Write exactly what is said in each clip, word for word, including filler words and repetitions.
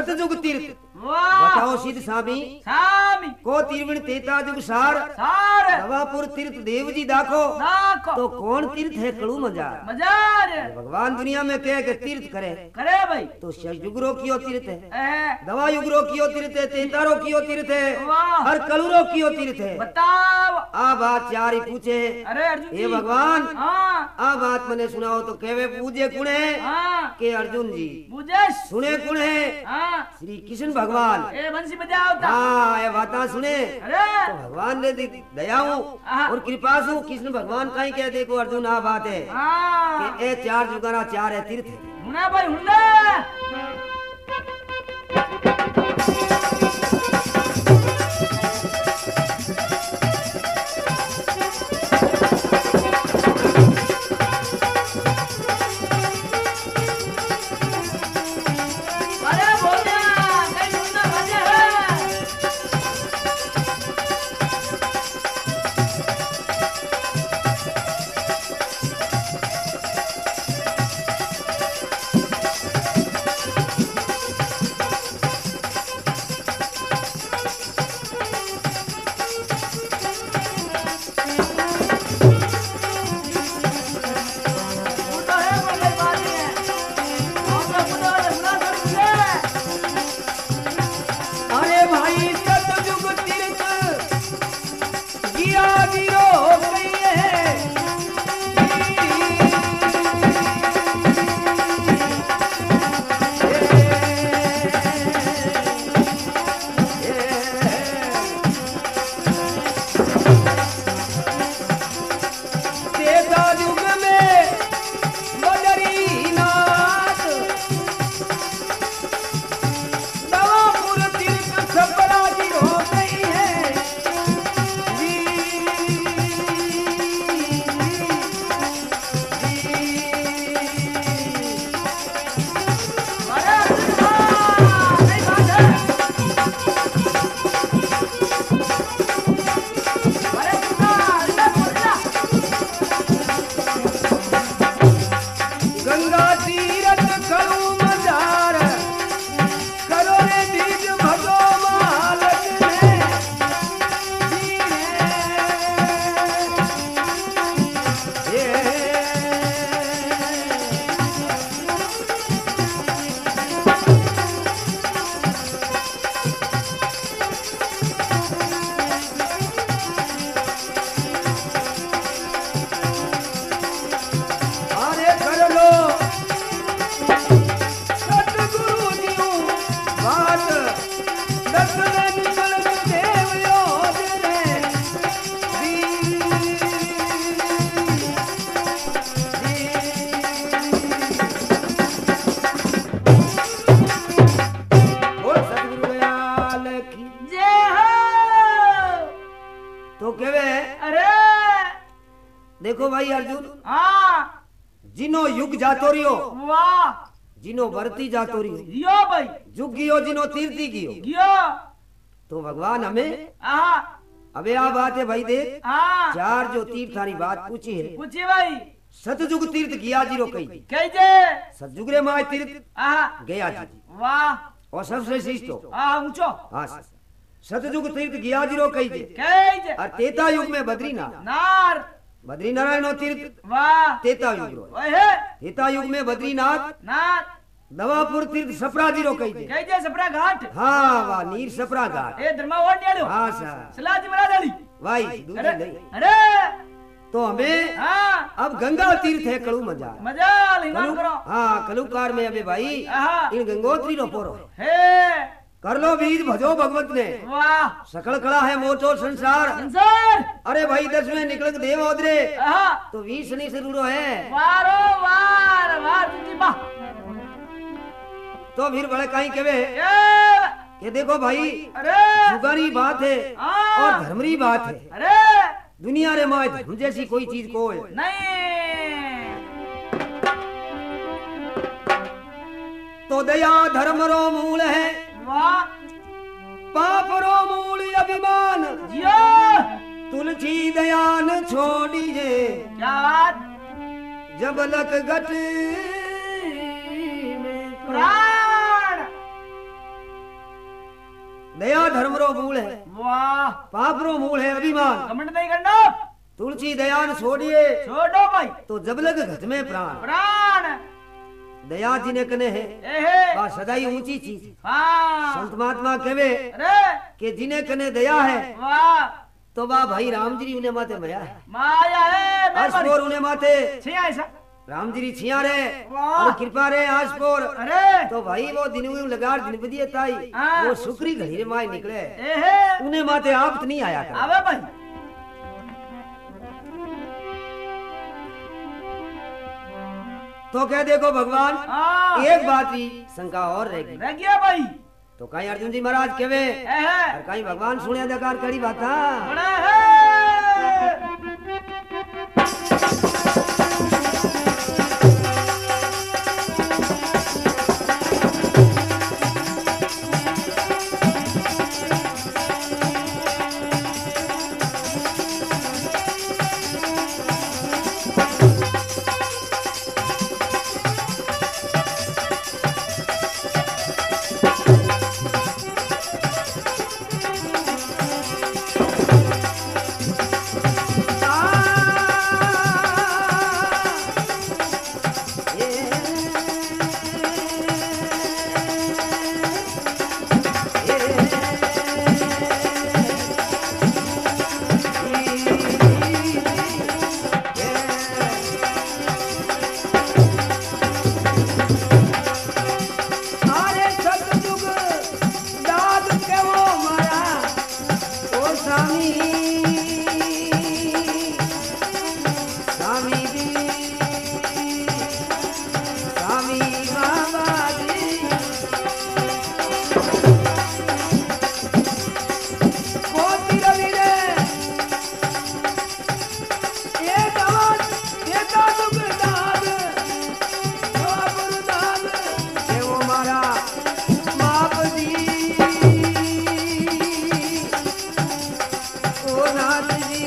सतजुग तीर्थ वाह बताओ सिद्ध स्वामी स्वामी को तीर्वण तेता जुग सार सार दवापुर तीर्थ देव जी दाखो नाको तो कौन तीर्थ है कड़ू मजार मजार भगवान दुनिया में कह के तीर्थ करे करे भाई तो युगरो कियो तीर्थ है ए दवा युगरो कियो तीर्थ है तेतारो कियो तीर्थ है वाह और कलुरो कियो तीर्थ है बताओ आ बात चार ही पूछे अरे अर्जुन हे जी भगवान हाँ आ बात मने सुनाओ तो कहवे पूजे कुण है हाँ के अर्जुन जी मुझे सुने कुण है हाँ श्री कृष्ण भगवान ए बंसी बजाओ ता हाँ ये बात सुने अरे तो भगवान ने दी- दयाऊ हाँ। और कृपा सु कृष्ण भगवान का ही कह देखो अर्जुन आ बात है हाँ कि ए चार जुगारा चार है तीर्थ है हुना भाई हुना अरे बोलिया कहीं हुना बजे है तो है बोले बात है हमरा खुदा हुना कर दे अरे भाई सतजुग तीर्थ गिया गिरो गई है तेता युग में बदरीनाथ दवापुर तीर्थ सपरा की हो गई है जी अरे अर्जुन नहीं बात है अरे सुना अरे बोलिया गंगा तीरथ करू मजार करो रे बीज भगो मालक में जी है ये अरे कर लो सतगुरु जी बात दसवें निकल देव योद रे जी बोल सतगुरु दयाल की जय हो तो केवे अरे देखो भाई अर्जुन हाँ जिनो युग जातो रियो वाह जिनो भरती जातो रियो जियो भाई जुग गियो जिनो तीर्थी गियो जियो तो भगवान हमें हाँ अबे आ बात है भाई देख हाँ चार जो तीर्थानी बात पूछी है पूछिए भाई सतजुग तीर्थ गया जीरो कही जी कैसे सतजुग रे माय तीर्थ हाँ गया जी वाह और सबसे श्रेष्ठ हो हाँ ऊंचो हाँ सतजुग तीर्थ गया जीरो कही जी कैसे और तेता युग में बद्रीनाथ नार बद्रीनारायण तीर्थ वाह तेता युग रो ओहे तेता युग में बद्रीनाथ नार दवापुर तीर्थ सपरा जीरो कही जी कैसे सपरा घाट हाँ वाह नीर सपरा घाट ए धर्मा वाट डालो हाँ सर सलाजी मरा डाली भाई अरे दूसरी नहीं अरे तो हमें हाँ अब गंगा तीर्थ है कड़ू मजा मजा लिंगान कलु करो हाँ कलुकार में अबे भाई हाँ इन गंगोत्री रो पोरो हे कर लो बीज भजो भगवत ने वाह सकल कला है मोटो संसार संसार अरे भाई दस में निकल के देव ओदरे हाँ तो वीर शनि से रूरो है वारो वार वार तुझी बा तो फिर बड़े कहीं केवे ये कि देखो भाई अरे जुगारी बात है हाँ। और धर्मरी बात है अरे दुनिया रे माय धर्म जैसी कोई चीज को है नहीं तो दया धर्म रो मूल है वाह पाप रो मूल अभिमान जियो तुलसी दयान छोड़िए क्या बात जब लक गट प्राण दया धर्म रो मूल है, वाह पाप रो मूल है अभिमान। कमेंट नहीं करना, तुलसी दयान छोड़िए छोड़ो भाई तो जब लग घट में प्राण। प्राण दया जिने कने है एहे बा सदाई ऊंची चीज। हाँ संत महात्मा कहे अरे कि जिने कने दया है वाह तो बा भाई राम जी उन्हें माते मया है, माया है मैं आसपोर उन्हें माते छिया ऐसा राम जी छिया रे वाह। और कृपा रे आसपोर। अरे तो भाई वो दिन में लगार दिन बदिए ताई हाँ। वो सुकरी घड़ी रे माय निकले एहे उन्हें माते आप नहीं आया कर। आवे भाई तो कह देखो भगवान हाँ एक बात ही शंका और रहेगी। रह गया भाई तो कहीं अर्जुन जी महाराज कहे एहे और कहीं भगवान सुने दकार कड़ी बात बड़ा है अरे सतयुग दाद के वो मारा ओ स्वामी स्वामी जी स्वामी बाबा जी कोटि रवि रे ये दाद ये दादुग दाद बाबुर दाद के वो मारा माप दी ओ नाथ जी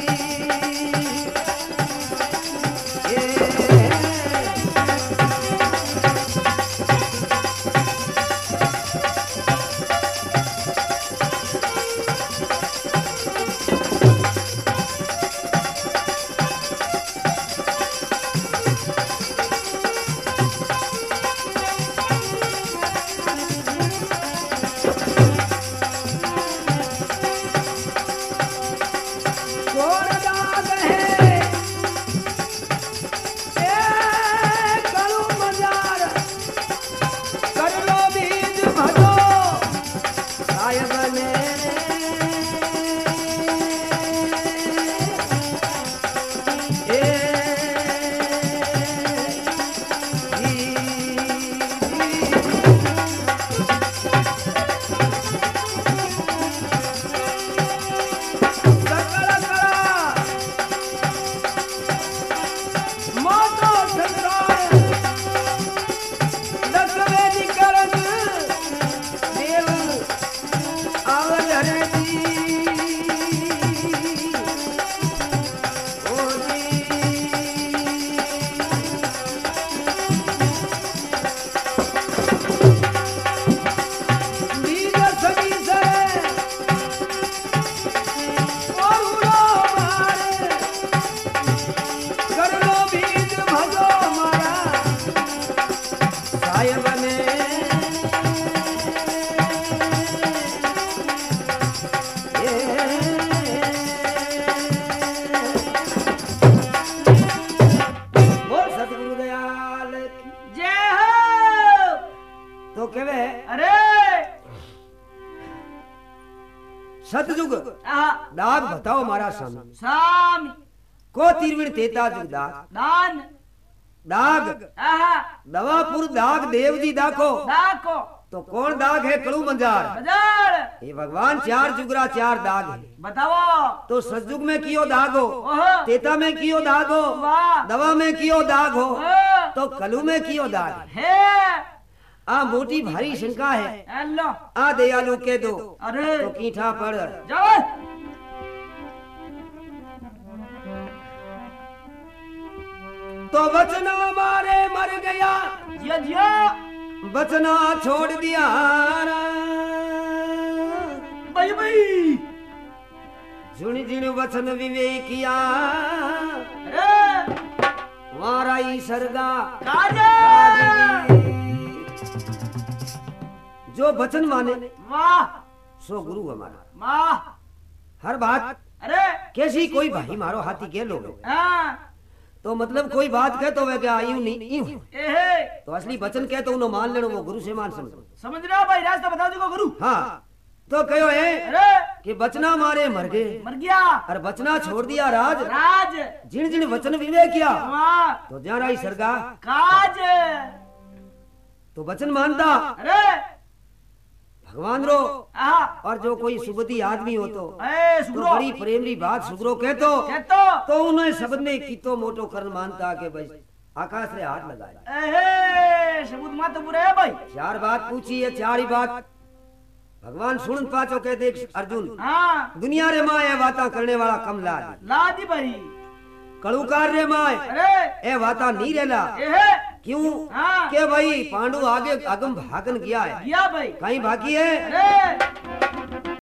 ये कौन दाद है ए कलू मजार कर लो बीज भजो सायब ने ए जी सकल करा मोटो संसार दसवे निकरन देव आवल हरे जी ओ जी बीज सभी से और उड़ो मारे कर लो बीज भजो मारा सायब ने बोल सतगुरु दयाल की। जय हो तो कहे अरे सतयुग आहा दाग बताओ मारा स्वामी स्वामी को तीरविण तेता जुग दाग दान दाग आहा दवापुर दाग देव जी दाखो दाको तो कौन दाग है कड़ू मंजार। बाजार ये भगवान चार जुगरा चार दाग है बताओ तो सतयुग में कियो दाग हो ओहो तेता में कियो दाग हो वाह दवा में कियो दाग हो ओ तो कलू में कियो दाग है। है आ मोटी भारी शंका है हेलो आ दयालु के दो अरे तो कीठा पड़ जाओ तो बचना मारे मर गया जिया जिया बचना छोड़ दिया भाई भाई जिन जिन वचन विवेकिया अरे वाराई सरगा काजे जो वचन माने वाह सो गुरु हमारा। वाह हर बात अरे कैसी कोई भाई मारो हाथी के लोगे हाँ तो मतलब कोई बात कहे तो वे क्या यूं नहीं यूं एहे तो असली वचन कहे तो उन्हें मान लेना वो गुरु से मान समझो। समझ रहे हो भाई रास्ता बता दो गुरु। हाँ तो कहो है अरे कि बचना मारे मर गए मर गया और बचना छोड़ दिया राज राज जिन जिन वचन विवेक किया वाह तो जा रही सरगा काज तो वचन मानता अरे भगवान रो आहा और जो कोई सुबुद्धि आदमी हो तो, ए तो सुगरो बड़ी प्रेमली बात सुगरो कहतो कहतो तो उन्हें सबद ने कीतो मोटो करण मानता के बस आकाश रे हाथ लगाए। एहे सबूत मत बुरे है भाई। चार बात पूछी है चार ही बात भगवान सुन पाचो के देख अर्जुन हाँ दुनिया रे माए बाता करने वाला कम लाद लादी भाई कड़ुकार रे माए अरे ए बाता नहीं रहला एहे क्यों हाँ के भाई पांडु आगे अगम भागन गया है गया भाई कहीं बाकी है अरे